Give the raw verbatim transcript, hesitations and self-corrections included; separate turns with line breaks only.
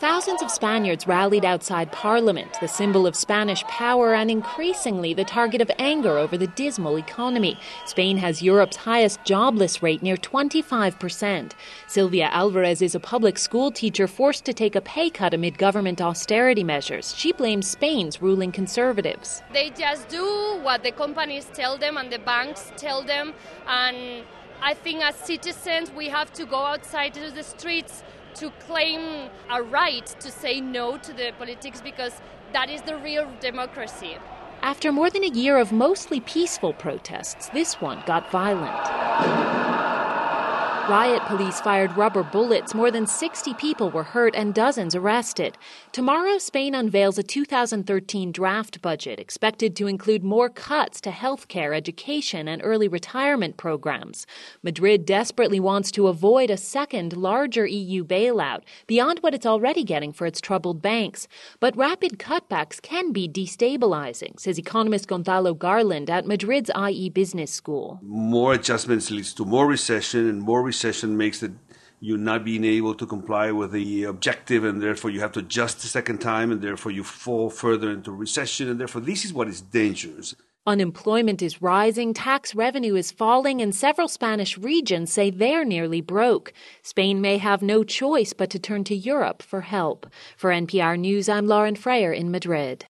Thousands of Spaniards rallied outside Parliament, the symbol of Spanish power and increasingly the target of anger over the dismal economy. Spain has Europe's highest jobless rate, near twenty-five percent. Silvia Alvarez is a public school teacher forced to take a pay cut amid government austerity measures. She blames Spain's ruling Conservatives.
They just do what the companies tell them and the banks tell them, and I think as citizens we have to go outside to the streets to claim a right to say no to the politics, because that is the real democracy.
After more than a year of mostly peaceful protests, this one got violent. Riot police fired rubber bullets. More than sixty people were hurt and dozens arrested. Tomorrow, Spain unveils a two thousand thirteen draft budget expected to include more cuts to healthcare, education, and early retirement programs. Madrid desperately wants to avoid a second, larger E U bailout beyond what it's already getting for its troubled banks. But rapid cutbacks can be destabilizing, says economist Gonzalo Garland at Madrid's I E Business School.
More adjustments leads to more recession, and more recession Recession makes it you not being able to comply with the objective, and therefore you have to adjust the second time, and therefore you fall further into recession, and therefore this is what is dangerous.
Unemployment is rising, tax revenue is falling, and several Spanish regions say they're nearly broke. Spain may have no choice but to turn to Europe for help. For N P R News, I'm Lauren Freyer in Madrid.